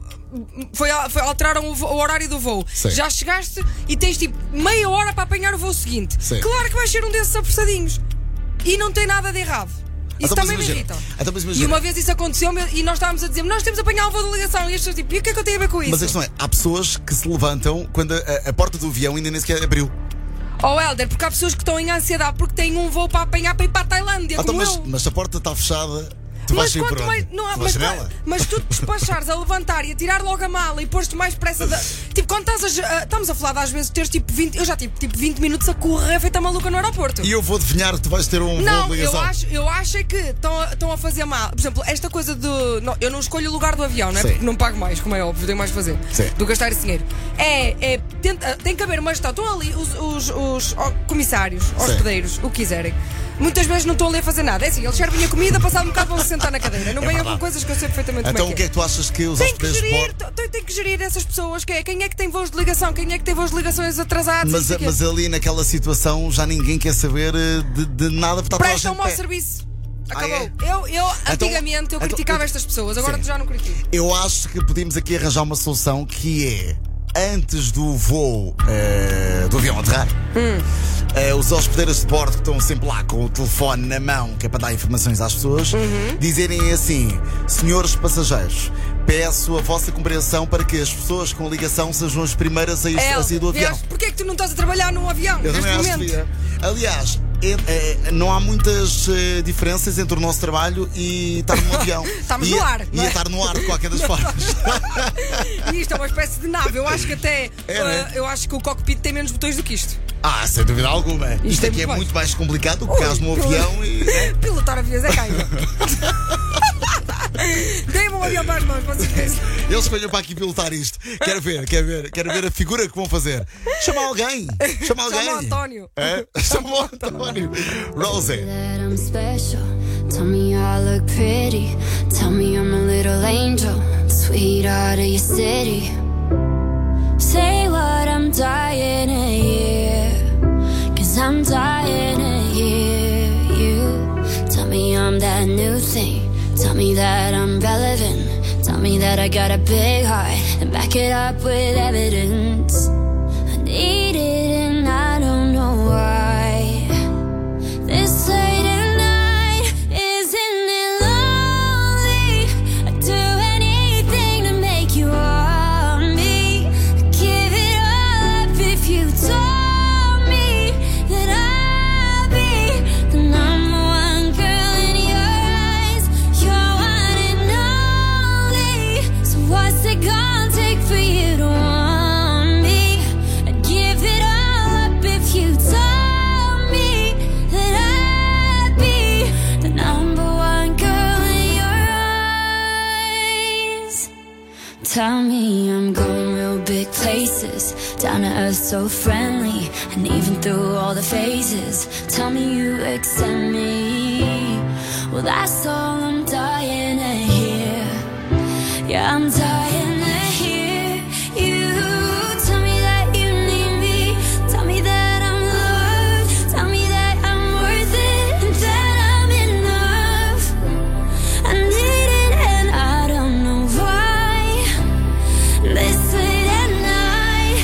Alteraram o horário do voo.
Sim.
Já chegaste e tens tipo meia hora para apanhar o voo seguinte.
Sim.
Claro que vais ser um desses apressadinhos. E não tem nada de errado. Isso
então,
também me irrita. E uma vez isso aconteceu e nós estávamos a dizer, nós temos a apanhar o voo de ligação. E as pessoas tipo, e o que é que eu tenho a ver com isso?
Mas a questão é, há pessoas que se levantam quando a porta do avião ainda nem sequer abriu.
Oh, Helder, porque há pessoas que estão em ansiedade porque têm um voo para apanhar para ir para a Tailândia.
Então, mas se a porta está fechada, tu vais sair por onde?
Mas tu te despachares a levantar e a tirar logo a mala e pôs-te mais pressa. Tipo, quando estamos a falar de às vezes teres tipo 20. Eu já tive tipo 20 minutos a correr feita maluca no aeroporto.
E eu vou adivinhar que tu vais ter um voo de ligação.
Eu acho é que estão a fazer mal. Por exemplo, esta coisa de. Não, eu não escolho o lugar do avião, não é?
Sim.
Porque não pago mais, como é óbvio, tenho mais de fazer.
Sim.
Do gastar esse dinheiro. Tem que haver uma gestão. Estão ali os comissários, hospedeiros, o que quiserem. Muitas vezes não estão ali a fazer nada. É assim, eles servem a comida, passado um bocado vão se sentar na cadeira. Não venham com coisas que eu sei perfeitamente
então
como
o que é que tu achas que os hospedeiros
tem que gerir essas pessoas, quem é que tem voos de ligação, quem é que tem voos de ligações atrasados.
Mas ali naquela situação já ninguém quer saber de nada.
Prestam um mau serviço. Acabou. Eu antigamente eu criticava estas pessoas, agora tu já não critico.
Eu acho que podemos aqui arranjar uma solução que é, antes do voo do avião aterrar, os hospedeiros de bordo que estão sempre lá com o telefone na mão, que é para dar informações às pessoas, dizerem assim: senhores passageiros, peço a vossa compreensão para que as pessoas com ligação sejam as primeiras a sair do avião.
Porquê é que tu não estás a trabalhar num avião neste momento?
Aliás, não há muitas diferenças entre o nosso trabalho e estar num avião.
Estamos no ar.
E estar no ar de qualquer das formas.
E isto é uma espécie de nave. Eu acho que até eu acho que o cockpit tem menos botões do que isto.
Sem dúvida alguma. Isto aqui é muito mais complicado do que caso no avião e.
Pilotar aviões é caio. Dei-me um avião para as mãos, vocês dizem.
Eles escolhem para aqui pilotar isto. Quero ver a figura que vão fazer. Chama alguém.
Chama o António.
Chama o António. Rose.
Tell me I look pretty. Tell me I'm a little angel, sweetheart of your city. Say what I'm dying to hear, 'cause I'm dying to hear you. Tell me I'm that new thing. Tell me that I'm relevant. Tell me that I got a big heart and back it up with evidence. I need it and I don't know why. This late at night, isn't it lonely? I'd do anything to make you want me. I'd give it all up if you told me that I'd be the number one girl in your eyes. You're one and only. So what's it gonna take for you to want me? I'd give it all up if you told me that I'd be the number one girl in your eyes. Tell me I'm going real big places, down to earth so friendly, and even through all the phases, tell me you accept me. Well, that's all I'm dying to hear. Yeah, I'm dying to hear you. Tell me that you need me. Tell me that I'm loved. Tell me that I'm worth it and that I'm enough. I need it and I don't know why. This late at night,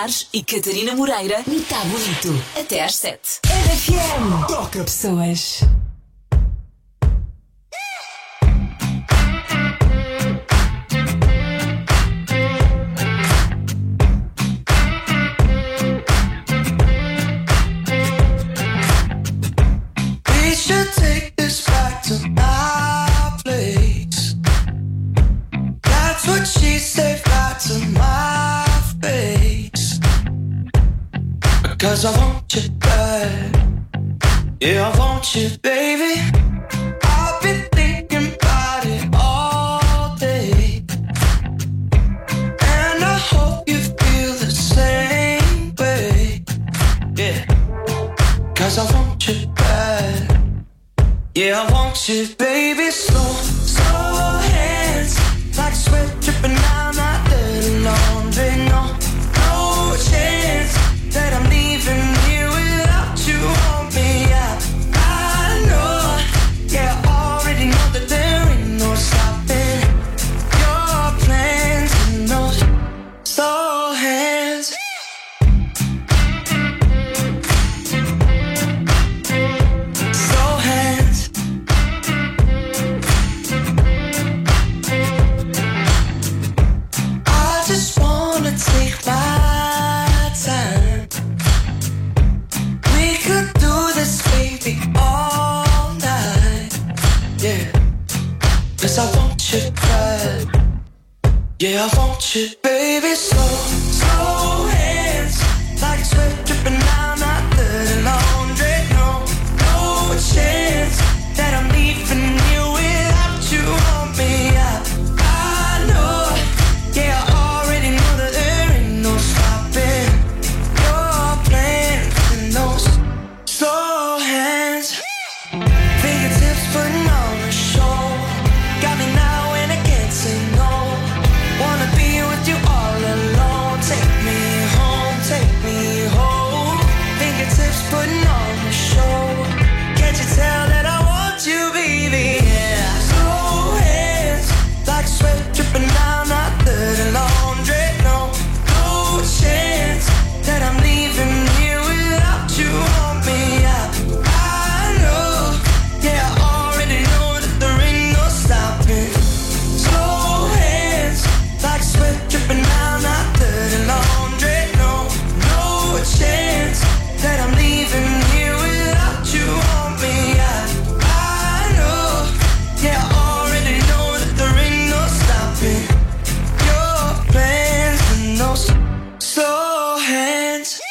Soares e Catarina Moreira no Tá Bonito. Até às 7. RFM. Toca pessoas.
We should take this back to my place. That's what she said right to my face. Because I want you bad. Yeah, I want you, baby. I've been thinking about it all day. And I hope you feel the same way. Yeah. Cause I want you bad. Yeah, I want you, baby. Slow, slow hands. Like sweat dripping down my dirty laundry. No, no chance that I'm leaving here without you on me. I know, yeah, I already know that there ain't no stopping your plans and those slow hands. Slow hands. I just wanna take my time. We could do this, baby, all night. Yeah, 'cause I want you bad. Yeah, I want you, baby. Slow, slow hands. Like sweat dripping down my dirty laundry. No, no chance that I'm leaving you without you on me. I know, yeah, I already know that there ain't no stopping your plans and those slow hands. Fingertips putting on a show. Got me now and I can't say no. Wanna be with you all alone. Take me home, take me home. Fingertips putting on a show. Can't you tell that I want you, baby? Yeah. Slow hands, like sweat dripping down my dirty laundry. No, no chance that I'm leaving here without you on me. I know, yeah, I already know that there ain't no stopping. Slow hands, like sweat dripping down my dirty laundry. No, no chance that I'm leaving here without you on me. I know, yeah, I already know that there ain't no stopping your plans and those slow hands.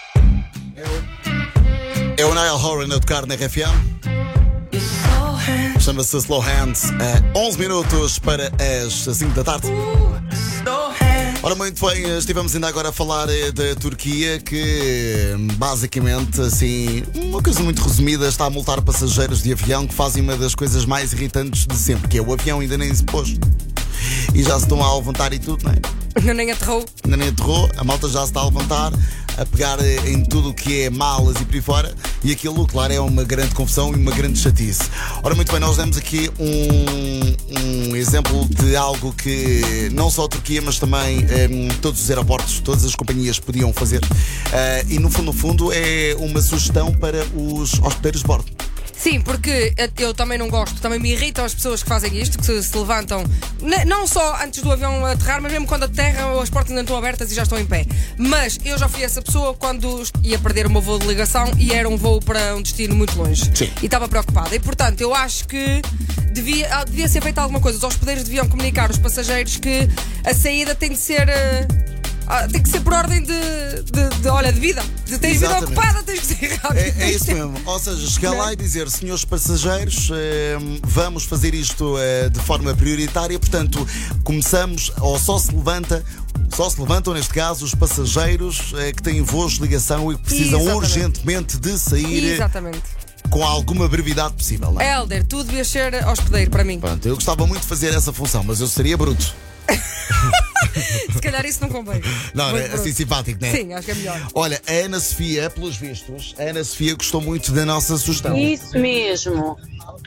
É o Niall Horan a tocar na RFM. Chama-se Slow Hands. 11 minutos para as 5 da tarde. Ora, muito bem, estivemos ainda agora a falar da Turquia, que basicamente, assim, uma coisa muito resumida, está a multar passageiros de avião que fazem uma das coisas mais irritantes de sempre, que é o avião ainda nem se pôs. E já se estão a levantar e tudo, não é?
Ainda nem aterrou.
Ainda nem aterrou, a malta já se está a levantar, a pegar em tudo o que é malas e por aí fora, e aquilo, claro, é uma grande confusão e uma grande chatice. Ora, muito bem, nós demos aqui um exemplo de algo que não só a Turquia, mas também todos os aeroportos, todas as companhias podiam fazer. E no fundo é uma sugestão para os hospedeiros de bordo.
Sim, porque eu também não gosto, também me irritam as pessoas que fazem isto, que se levantam, não só antes do avião aterrar, mas mesmo quando aterra, as portas ainda estão abertas e já estão em pé. Mas eu já fui essa pessoa quando ia perder o meu voo de ligação e era um voo para um destino muito longe.
Sim.
E estava preocupada. E portanto, eu acho que devia ser feita alguma coisa. Os hospedeiros deviam comunicar aos passageiros que a saída tem de ser. Tem que ser por ordem de vida. Tens vida ocupada, tens que ser rápido.
É isso mesmo. Ou seja, chegar lá e dizer: senhores passageiros, vamos fazer isto de forma prioritária. Portanto, começamos, ou só se levantam, neste caso, os passageiros que têm voos de ligação e que precisam urgentemente de sair.
Exatamente.
Com alguma brevidade possível, não é?
Helder, tu devias ser hospedeiro para mim.
Pronto, eu gostava muito de fazer essa função, mas eu seria bruto.
Se calhar isso não convém.
Não, é assim simpático, não é?
Sim, acho que é melhor.
Olha, a Ana Sofia, pelos vistos, a Ana Sofia gostou muito da nossa sugestão.
Isso mesmo.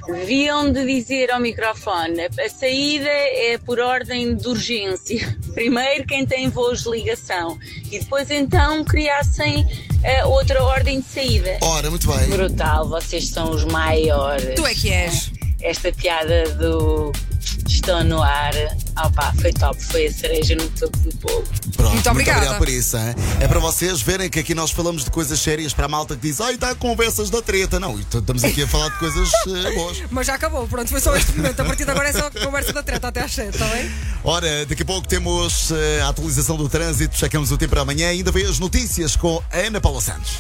Deviam de dizer ao microfone, a saída é por ordem de urgência. Primeiro quem tem voos de ligação e depois então criassem outra ordem de saída.
Ora, muito bem.
Brutal, vocês são os maiores.
Tu é que és.
Esta piada do estou no ar, foi top, foi a cereja no topo do bolo.
Pronto,
muito obrigado
por isso, hein? É para vocês verem que aqui nós falamos de coisas sérias para a malta que diz, está conversas da treta. Não, estamos aqui a falar de coisas boas.
Mas já acabou, pronto, foi só este momento. A partir de agora é só conversa da treta até às 7, está bem?
Ora, daqui a pouco temos a atualização do trânsito, checamos o tempo para amanhã e ainda vem as notícias com a Ana Paula Santos.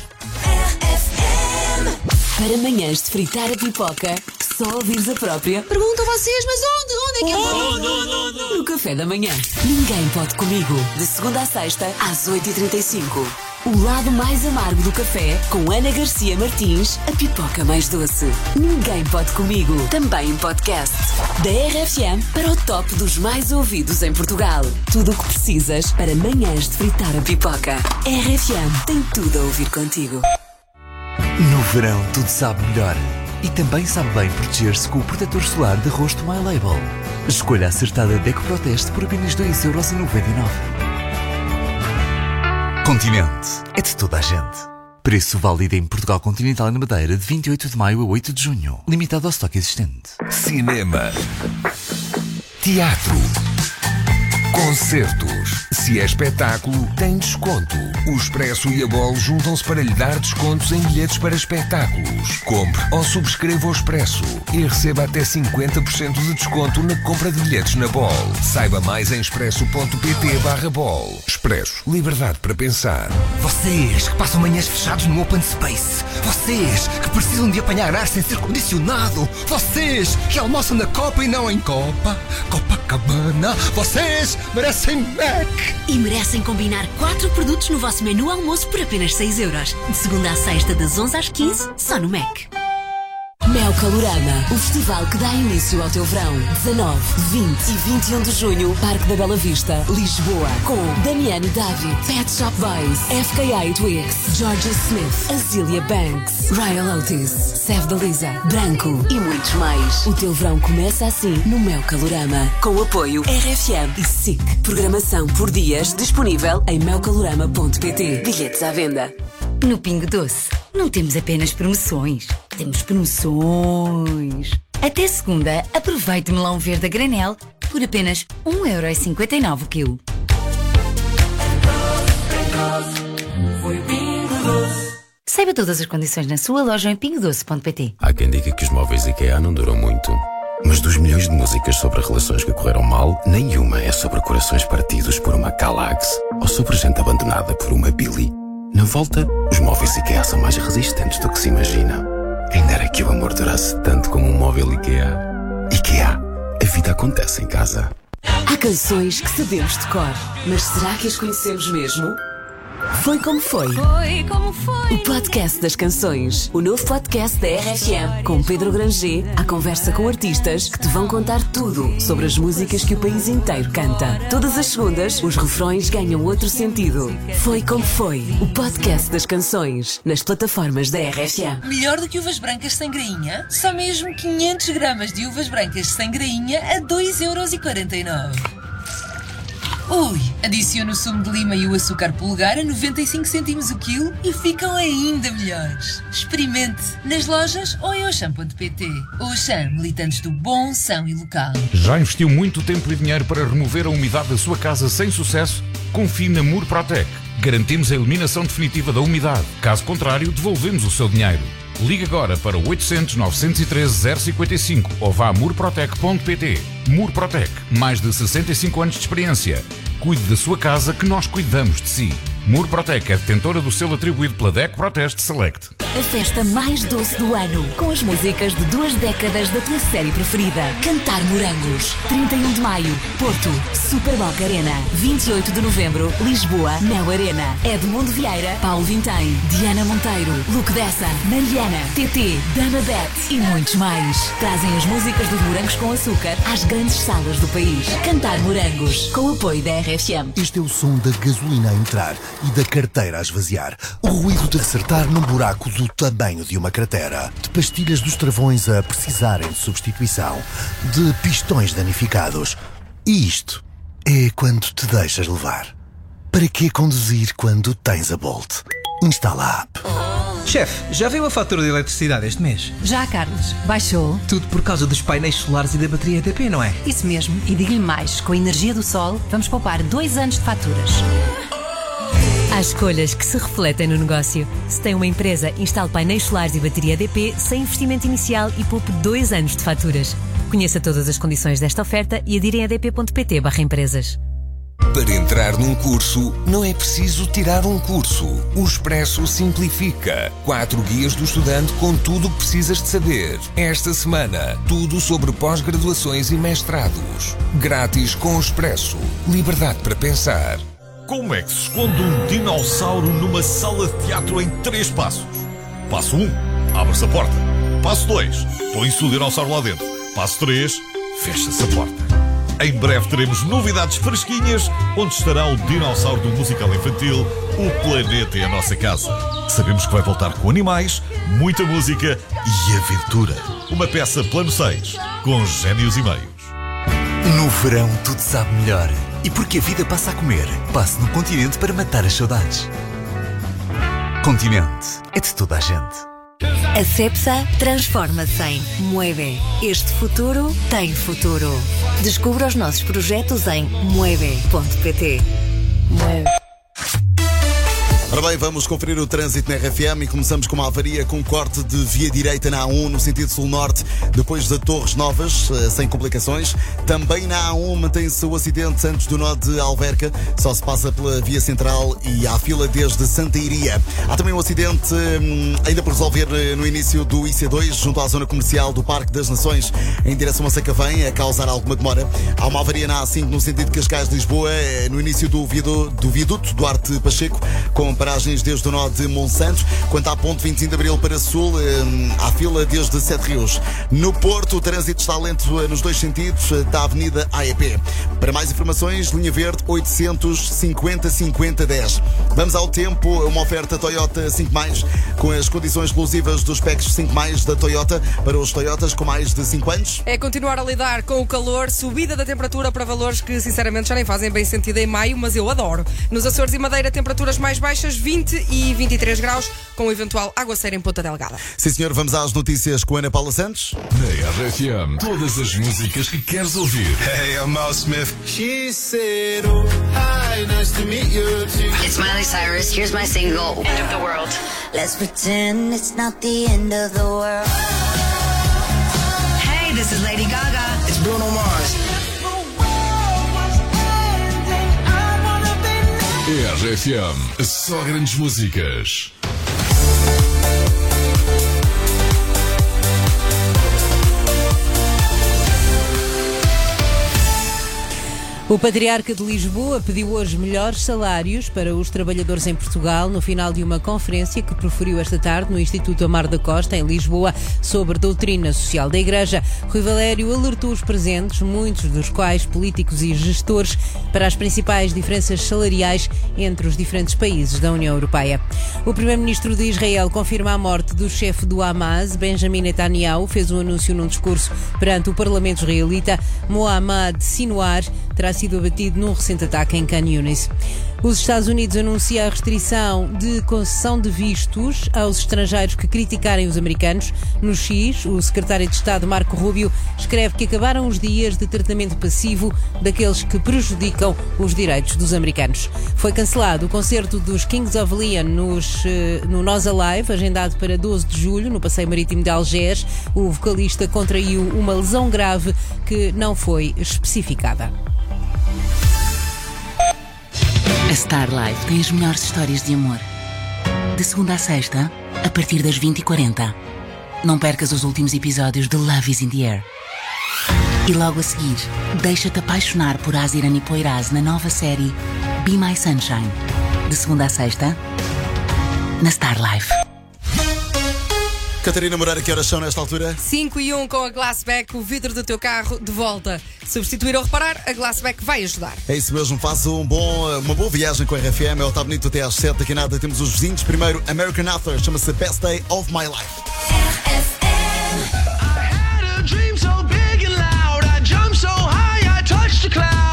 Para manhãs de fritar a pipoca, só ouvires a própria. Perguntam vocês, mas onde é que é? No café da manhã. Ninguém pode comigo. De segunda a sexta, às 8h35. O lado mais amargo do café, com Ana Garcia Martins, a pipoca mais doce. Ninguém pode comigo. Também em podcast. Da RFM para o top dos mais ouvidos em Portugal. Tudo o que precisas para manhãs de fritar a pipoca. RFM tem tudo a ouvir contigo.
No verão tudo sabe melhor. E também sabe bem proteger-se com o protetor solar de rosto My Label. Escolha a acertada Deco Proteste por apenas 2,99€. Continente é de toda a gente. Preço válido em Portugal Continental e na Madeira de 28 de maio a 8 de junho. Limitado ao estoque existente.
Cinema. Teatro. Concertos. Se é espetáculo, tem desconto. O Expresso e a Bol juntam-se para lhe dar descontos em bilhetes para espetáculos. Compre ou subscreva o Expresso e receba até 50% de desconto na compra de bilhetes na Bol. Saiba mais em expresso.pt/Bol. Expresso. Liberdade para pensar.
Vocês que passam manhãs fechados no Open Space. Vocês que precisam de apanhar ar sem ser condicionado. Vocês que almoçam na Copa e não em Copa. Copacabana. Vocês merecem Mac.
E merecem combinar 4 produtos no vosso menu almoço por apenas 6€. De segunda à sexta, das 11 às 15, só no Mac.
Mel Calorama, o festival que dá início ao teu verão. 19, 20 e 21 de junho, Parque da Bela Vista, Lisboa. Com Damiano David, Pet Shop Boys, FKA Twigs, Georgia Smith, Azealia Banks, Ryan Otis, Sev da Lisa, Branco e muitos mais. O teu verão começa assim no Mel Calorama. Com o apoio RFM e SIC. Programação por dias disponível em melcalorama.pt. Bilhetes à venda.
No Pingo Doce, não temos apenas promoções, temos promoções. Até segunda, aproveite melão verde a granel por apenas 1,59€ o quilo. Saiba todas as condições na sua loja em pingodoce.pt.
Há quem diga que os móveis IKEA não duram muito. Mas dos milhões de músicas sobre relações que correram mal, nenhuma é sobre corações partidos por uma Calax ou sobre gente abandonada por uma Billy. Na volta, os móveis IKEA são mais resistentes do que se imagina. Quem dera que o amor durasse tanto como um móvel IKEA. IKEA. A vida acontece em casa.
Há canções que sabemos de cor, mas será que as conhecemos mesmo? Foi como foi.
Foi como foi.
O podcast das canções. O novo podcast da RFM. Com Pedro Granger, à conversa com artistas que te vão contar tudo sobre as músicas que o país inteiro canta. Todas as segundas, os refrões ganham outro sentido. Foi como foi. O podcast das canções. Nas plataformas da RFM.
Melhor do que uvas brancas sem grainha? Só mesmo 500 gramas de uvas brancas sem grainha a 2,49€. Ui, adicione o sumo de lima e o açúcar polegar a 95 cêntimos o quilo e ficam ainda melhores. Experimente nas lojas ou em Auchan.pt. Auchan, militantes do bom, são e local.
Já investiu muito tempo e dinheiro para remover a umidade da sua casa sem sucesso? Confie na Murprotec. Garantimos a eliminação definitiva da umidade. Caso contrário, devolvemos o seu dinheiro. Ligue agora para 800 913 055 ou vá a murprotec.pt. Murprotec, mais de 65 anos de experiência. Cuide da sua casa que nós cuidamos de si. Murprotec é detentora do selo atribuído pela DECO Proteste Select.
A festa mais doce do ano, com as músicas de 2 décadas da tua série preferida. Cantar Morangos. 31 de maio, Porto, Superboc Arena. 28 de novembro, Lisboa, Mel Arena. Edmundo Vieira, Paulo Vintém, Diana Monteiro, Luke Dessa, Mariana, TT, Dana Bet e muitos mais. Trazem as músicas dos Morangos com Açúcar às grandes salas do país. Cantar Morangos, com o apoio da RFM.
Este é o som da gasolina a entrar.
e da carteira a esvaziar. O ruído de acertar num buraco do tamanho de uma cratera. De pastilhas dos travões a precisarem de substituição. De pistões danificados. E isto é quando te deixas levar. Para que conduzir quando tens a Bolt? Instala a app.
Chefe, já veio a fatura de eletricidade este mês?
Já, Carlos. Baixou.
Tudo por causa dos painéis solares e da bateria EDP, não é?
Isso mesmo. E digo-lhe mais, com a energia do sol, vamos poupar 2 anos de faturas.
Há escolhas que se refletem no negócio. Se tem uma empresa, instale painéis solares e bateria EDP sem investimento inicial e poupe 2 anos de faturas. Conheça todas as condições desta oferta e adire em edp.pt/empresas.
Para entrar num curso, não é preciso tirar um curso. O Expresso simplifica. 4 guias do estudante com tudo o que precisas de saber. Esta semana, tudo sobre pós-graduações e mestrados. Grátis com o Expresso. Liberdade para pensar.
Como é que se esconde um dinossauro numa sala de teatro em 3 passos? Passo 1, abre-se a porta. Passo 2, põe-se o dinossauro lá dentro. Passo 3, fecha-se a porta. Em breve teremos novidades fresquinhas, onde estará o dinossauro do musical infantil O Planeta é a Nossa Casa. Sabemos que vai voltar com animais, muita música e aventura. Uma peça plano 6, com génios e meios.
No verão tudo sabe melhor. E porque a vida passa a comer, passe no Continente para matar as saudades. Continente é de toda a gente.
A Cepsa transforma-se em Mueve. Este futuro tem futuro. Descubra os nossos projetos em mueve.pt. Mueve.
Ora bem, vamos conferir o trânsito na RFM e começamos com uma avaria com corte de via direita na A1 no sentido sul-norte, depois de Torres Novas, sem complicações. Também na A1 mantém-se o acidente antes do nó de Alverca, só se passa pela via central e há fila desde Santa Iria. Há também um acidente ainda por resolver no início do IC2, junto à zona comercial do Parque das Nações, em direção a Sacavém, a causar alguma demora. Há uma avaria na A5 no sentido de Cascais-Lisboa, no início do viaduto Duarte Pacheco, com paragens desde o nó de Monsanto. Quanto à ponte 25 de Abril para Sul, há fila desde Sete Rios. No Porto, o trânsito está lento nos 2 sentidos da Avenida AEP. Para mais informações, linha verde 850 50 10. Vamos ao tempo, uma oferta Toyota 5+, com as condições exclusivas dos PECs 5+, da Toyota para os Toyotas com mais de 5 anos.
É continuar a lidar com o calor, subida da temperatura para valores que sinceramente já nem fazem bem sentido em maio, mas eu adoro. Nos Açores e Madeira, temperaturas mais baixas, 20 e 23 graus, com eventual aguaceiro em Ponta Delgada.
Sim, senhor, vamos às notícias com Ana Paula Santos.
Na RFM, todas as músicas que queres ouvir.
Hey, I'm Mal Smith. She said, oh, hi, nice to meet you too.
It's Miley Cyrus. Here's my single, End of the World.
Let's pretend it's not the end of the world.
Hey, this is Lady Gaga.
It's Bruno Mars.
RFM, só grandes músicas.
O Patriarca de Lisboa pediu hoje melhores salários para os trabalhadores em Portugal no final de uma conferência que proferiu esta tarde no Instituto Amar da Costa, em Lisboa, sobre doutrina social da Igreja. Rui Valério alertou os presentes, muitos dos quais políticos e gestores, para as principais diferenças salariais entre os diferentes países da União Europeia. O primeiro-ministro de Israel confirma a morte do chefe do Hamas, Benjamin Netanyahu, fez um anúncio num discurso perante o Parlamento israelita. Mohammad Sinwar terá sido abatido num recente ataque em Khan Yunis. Os Estados Unidos anunciam a restrição de concessão de vistos aos estrangeiros que criticarem os americanos. No X, o secretário de Estado Marco Rubio escreve que acabaram os dias de tratamento passivo daqueles que prejudicam os direitos dos americanos. Foi cancelado o concerto dos Kings of Leon no Nós Alive, agendado para 12 de julho, no Passeio Marítimo de Algés. O vocalista contraiu uma lesão grave que não foi especificada.
A Star Life tem as melhores histórias de amor. De segunda a sexta, a partir das 20h40. Não percas os últimos episódios de Love is in the Air. E logo a seguir, deixa-te apaixonar por Azirani Poiraz na nova série Be My Sunshine. De segunda a sexta, na Star Life.
Catarina Moreira, que horas são nesta altura?
5:01 com a Glassback, o vidro do teu carro de volta. Substituir ou reparar, a Glassback vai ajudar.
É isso mesmo, faça uma boa viagem com a RFM. É o Tá Bonito até às 7. Daqui a nada temos os vizinhos. Primeiro, American Author, chama-se Best Day of My Life.
I had a dream so big and loud. I jumped so high, I touched the cloud.